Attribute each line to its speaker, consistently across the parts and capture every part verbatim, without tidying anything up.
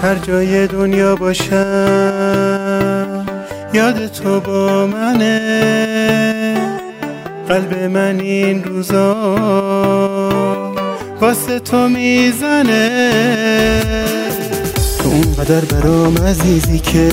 Speaker 1: هر جای دنیا باشم یاد تو با منه. قلب من این روزا واسه تو میزنه. تو اونقدر برام عزیزی که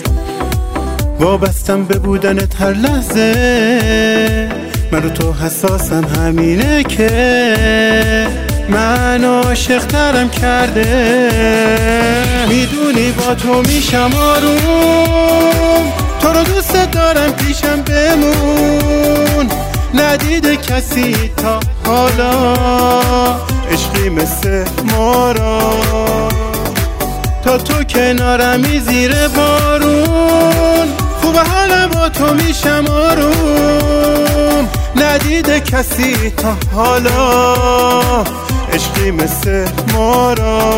Speaker 1: وابستم به بودنت هر لحظه. من رو تو حساسم، همینه که من عاشق ترم کرده. میدونی با تو میشم آروم، تو رو دوست دارم پیشم بمون. ندیده کسی تا حالا عشقی مثل ما را. تا تو کنارمی زیر بارون، خوب حالا با تو میشم آروم. ندیده کسی تا حالا عشقی مثل ما را.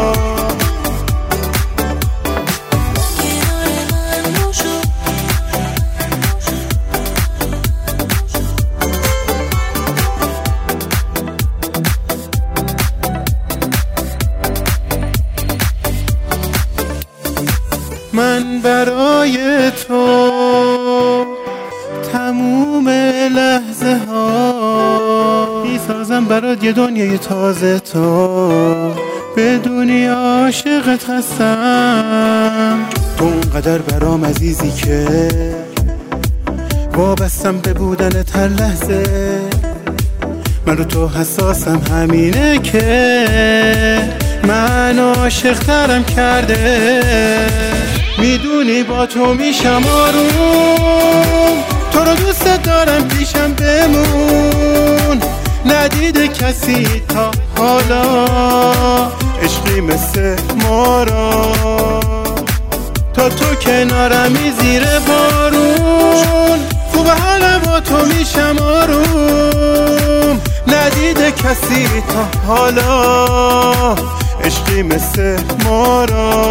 Speaker 1: من برای تو تموم لحظه ها میسازم برات یه دنیای تازه. تو بدونی عاشقت هستم. تو اونقدر برام عزیزی که وابستم به بودنت هر لحظه. من رو تو حساسم، همینه که من عاشق ترم کرده. میدونی با تو میشم آروم، تو رو دوست دارم پیشم بمون. ندیده کسی تا حالا عشقی مثل ما را. تا تو کنارمی زیر بارون، خوب حالا با تو میشم آروم. ندیده کسی تا حالا عشقی مثل ما را.